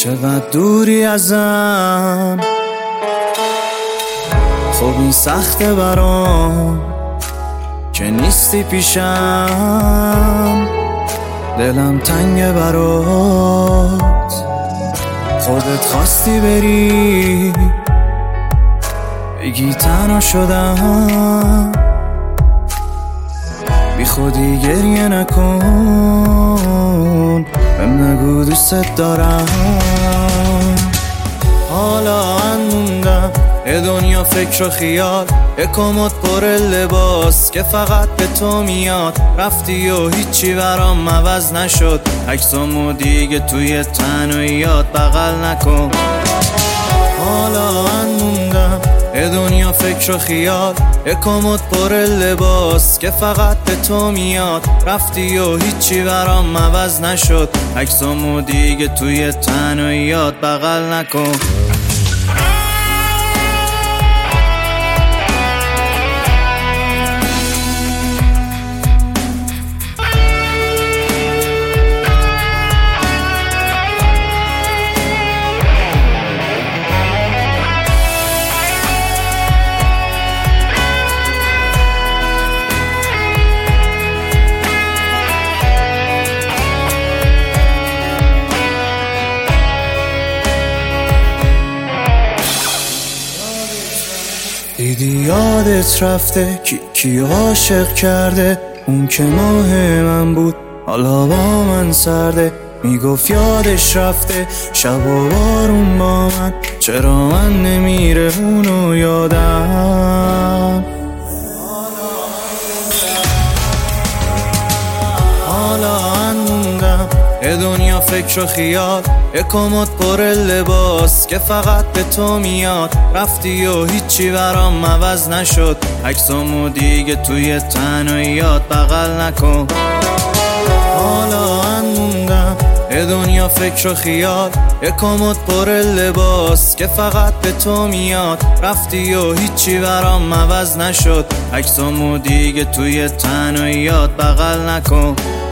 چقدر دوری ازم، خب این سخته برام که نیستی پیشم، دلم تنگه برات، خودت خواستی بری بگی تنها شدم، بی خودی گریه نکن، بهم نگو دوست دارم. حالا موندم یه دنیا فکر و خیال، یه کمد پر لباس که فقط به تو میاد، رفتی و هیچی برام عوض نشد، عکسامو دیگه توی تنهاییات بغل نکن. حالا موندم یه دنیا فکر و خیال، یه کمد پر لباس که فقط به تو میاد، رفتی و هیچی برام عوض نشد، عکسامو دیگه توی تنهاییات بغل نکن. دیدی یادت رفته کی عاشق کرده، اون که ماه من بود حالا با من سرده، میگفت یادش رفته شب و بارون با من، چرا من نمیره اونو یادم. حالا موندم یه دنیا فکر و خیال، یه کمد پر لباس که فقط به تو میاد، رفتی و هیچی برام عوض نشد، عکسامو دیگه توی تنهاییات بغل نکن. حالا موندم یه دنیا فکر و خیال، یه کمد پر لباس که فقط به تو میاد، رفتی و هیچی برام عوض نشد، عکسامو دیگه توی تنهاییات بغل نکن.